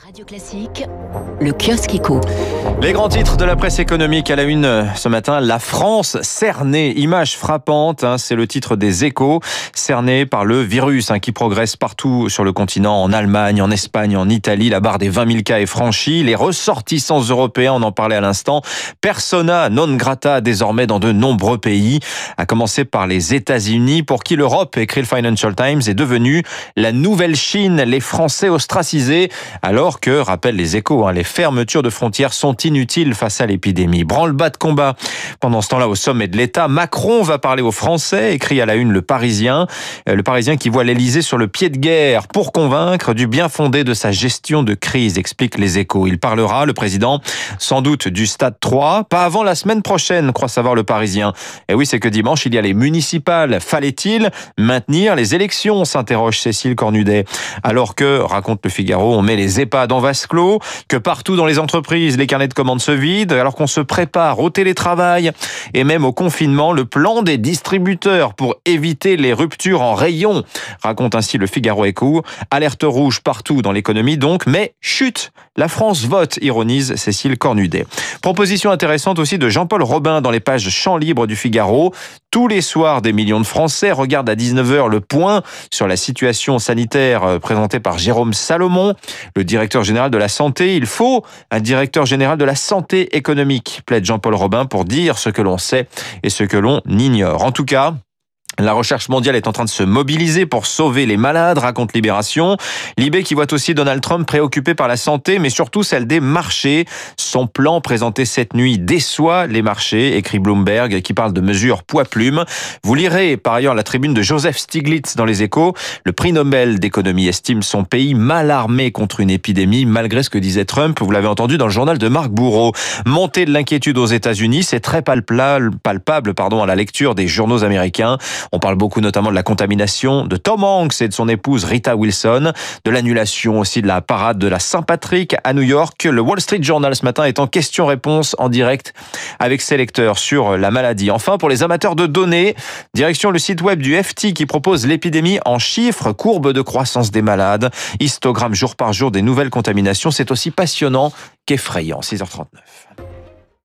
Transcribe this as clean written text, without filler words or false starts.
Radio Classique, le kiosque éco. Les grands titres de la presse économique à la une ce matin. La France cernée, image frappante, c'est le titre des Échos, cerné par le virus qui progresse partout sur le continent, en Allemagne, en Espagne, en Italie. La barre des 20 000 cas est franchie. Les ressortissants européens, on en parlait à l'instant, persona non grata désormais dans de nombreux pays, à commencer par les États-Unis, pour qui l'Europe, écrit le Financial Times, est devenue la nouvelle Chine. Les Français ostracisés, alors que, rappellent les Échos, les fermetures de frontières sont inutiles face à l'épidémie. Branle-bas de combat. Pendant ce temps-là, au sommet de l'État, Macron va parler aux Français, écrit à la une le Parisien. Le Parisien qui voit l'Élysée sur le pied de guerre pour convaincre du bien fondé de sa gestion de crise, explique les Échos. Il parlera, le président, sans doute du stade 3, pas avant la semaine prochaine, croit savoir le Parisien. Et oui, c'est que dimanche, il y a les municipales. Fallait-il maintenir les élections, s'interroge Cécile Cornudet. Alors que, raconte le Figaro, on met les EHPAD en vase clos, que partout dans les entreprises, les carnets de commandes se vident, alors qu'on se prépare au télétravail et même au confinement, le plan des distributeurs pour éviter les ruptures en rayon, raconte ainsi le Figaro Écho. Alerte rouge partout dans l'économie donc, mais chut, la France vote, ironise Cécile Cornudet. Proposition intéressante aussi de Jean-Paul Robin dans les pages Champs libres du Figaro. Tous les soirs, des millions de Français regardent à 19h le point sur la situation sanitaire présenté par Jérôme Salomon, le directeur général de la santé. Il faut un directeur général de la santé économique, plaide Jean-Paul Robin, pour dire ce que l'on sait et ce que l'on ignore. En tout cas, la recherche mondiale est en train de se mobiliser pour sauver les malades, raconte Libération. Libé qui voit aussi Donald Trump préoccupé par la santé, mais surtout celle des marchés. Son plan présenté cette nuit déçoit les marchés, écrit Bloomberg, qui parle de mesures poids-plume. Vous lirez par ailleurs la tribune de Joseph Stiglitz dans les Échos. Le prix Nobel d'économie estime son pays mal armé contre une épidémie, malgré ce que disait Trump. Vous l'avez entendu dans le journal de Marc Bourreau. Montée de l'inquiétude aux États-Unis, c'est très palpable à la lecture des journaux américains. On parle beaucoup notamment de la contamination de Tom Hanks et de son épouse Rita Wilson, de l'annulation aussi de la parade de la Saint-Patrick à New York. Le Wall Street Journal ce matin est en question-réponse en direct avec ses lecteurs sur la maladie. Enfin, pour les amateurs de données, direction le site web du FT qui propose l'épidémie en chiffres, courbe de croissance des malades, histogramme jour par jour des nouvelles contaminations. C'est aussi passionnant qu'effrayant. 6h39.